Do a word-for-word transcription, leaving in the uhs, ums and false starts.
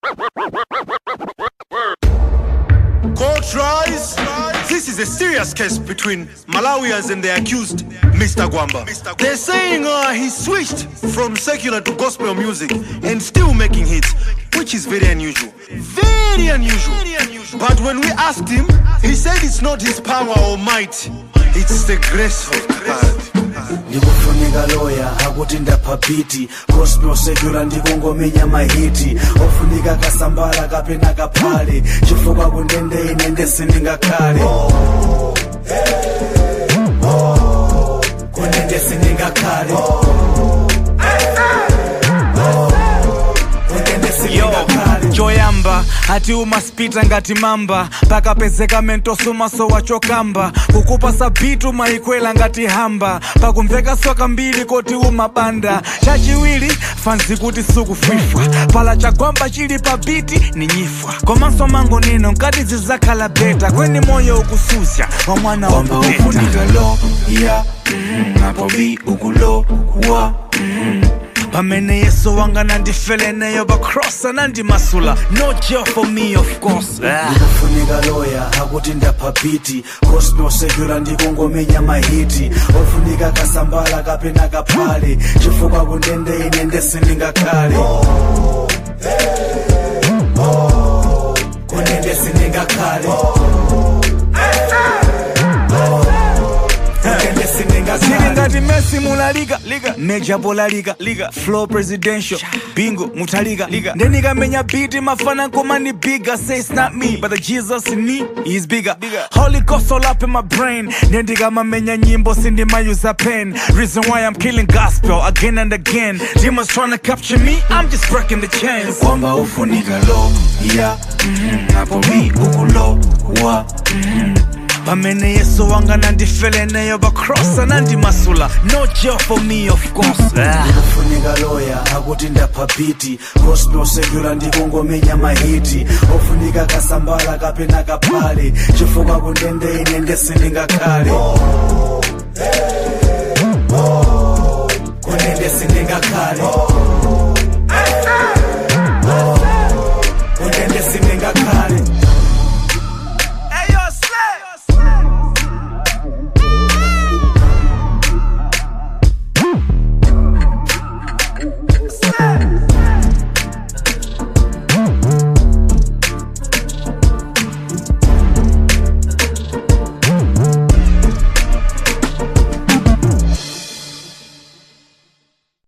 Court rise. This is a serious case between Malawians and the accused, Mister Gwamba. They're saying uh, he switched from secular to gospel music and still making hits, which is very unusual. Very unusual. But when we asked him, he said it's not his power or might, it's the grace of God. Ndikufunika lawyer akuti ndaphabiti gospel secular ndikungomenya mahiti ofunika kasambala kapena kaphale chifukwa kundende ine ndesindingakhale kundende sindingakhale Joyamba, hati umaspita ngati mamba pakapezeka mentoso maso wachokamba kukupa sabitu maikwela ngati hamba pakumveka soka mbili koti umabanda chachiwili fanzi kuti sukufwifwa pala chagwamba chili pa biti ni nyifwa komanso mango nino nkati zizakhala beta kweni moyo ukusuzya wa mwana wa mbeta ufunika lo ya napo bi ukulo wa pamene yeso wanga nandifele neyo bakrosa nandi masula no jail for me of course ndikufunika lawyer akuti ndaphabiti gospel secular ndikungomenya mahiti ofunika kasambala kapena kaphale chifukwa kundende ine ndesindingakhale kundende sindingakhale Ngati Messi mula liga, liga Major bola liga, liga Flow presidential, bingo, mutaliga, liga Ndenika menya beat, mafana komani bigger Say it's not me, but the Jesus in me, he's bigger, bigger. Holy Ghost all up in my brain Ndenika mamenya nyimbo, sindi ma use a pen Reason why I'm killing gospel again and again Demons trying to capture me, I'm just breaking the chains Kwamba ufunika lo, ya Napo mi ukulo, wa pamene yeso wanga nandifele neyo bakrosa nandi masula no jail for me of course ndikufunika lawyer akuti ndaphabiti gospel secular ndikungomenya mahiti ofunika kasambala kapena kaphale chifukwa kundende ine ndesindingakhale kundende sindingakhale